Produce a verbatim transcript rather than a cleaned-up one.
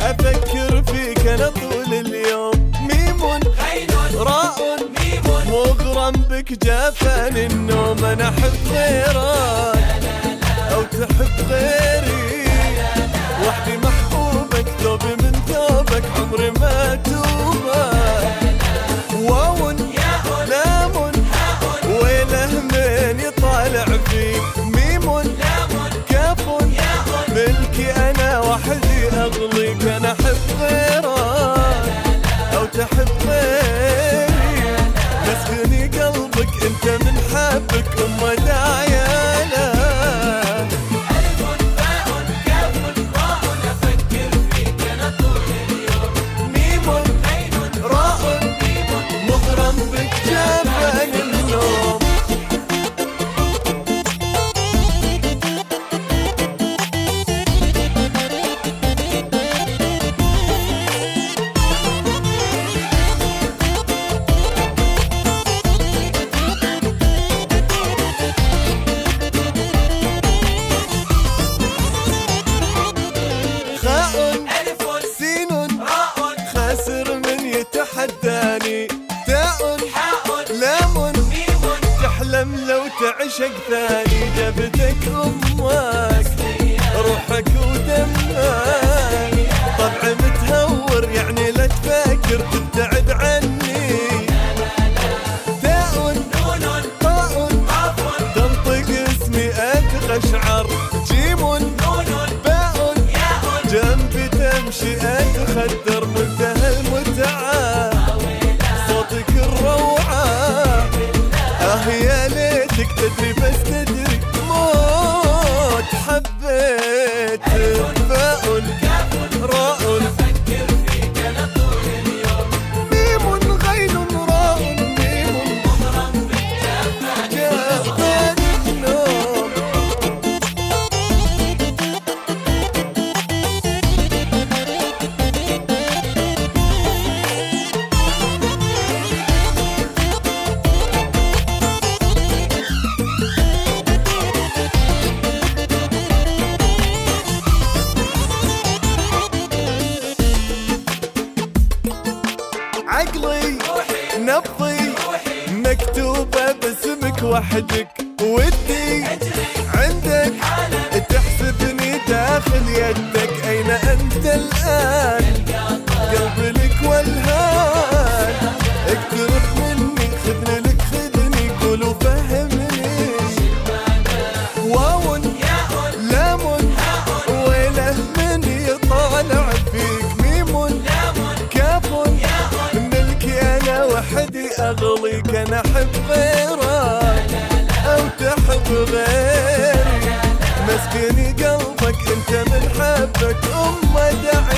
افكر فيك انا طول اليوم. ميم غين راء ميم مغرم بك جافاني النوم. انا احب غيرك او تحب غيري، وحدي محبوبك ثوبي من ثوبك عمري ما توبك. واو لام ويله من يطالع فيك. ميم كاف ملكي انا وحدي اغليك. انا احب غيرك او تحب غيري، مسكني قلبك انت من حبك امه دعياله. ألف باء كاف راء أفكر فيك أنا طول اليوم. ميم غين راء ميم مغرم بك جافاني النوم. خاسر من يتحداني. تاء حاء لام ميم تحلم لو تعشق ثاني. جابتك امك روحك ودمك، طبع متهور يعني لا تفكر تبتعد عني. تاء نون طاء قاف تنطق اسمي اتقشعر. جيم نون باء ياء جنبي تمشي اتخدر. منتهى المتعة صوتك الروعة، اه يا ليتك تدري بس تدري موت حبيت. باء راء أفكر فيك أنا طول اليوم. ميم غين راء ميم مغرم بك جافاني جافاني النوم. عقلي روحي نبضي روحي مكتوبة باسمك وحدك. ودي أجري عندك حالك تحسبني داخل يدك. أين أنت الآن؟ قلبي لك والهان. اقترب مني خذني لك خذني قول وفهمني. واو ياء لام حاء ويله من يطالع فيك. ميم لام كاف ياء ملكي انا وحدي اغليك. انا احب غيرك او تحب غيري، مسكني قلبك انت من حبك امه دعي.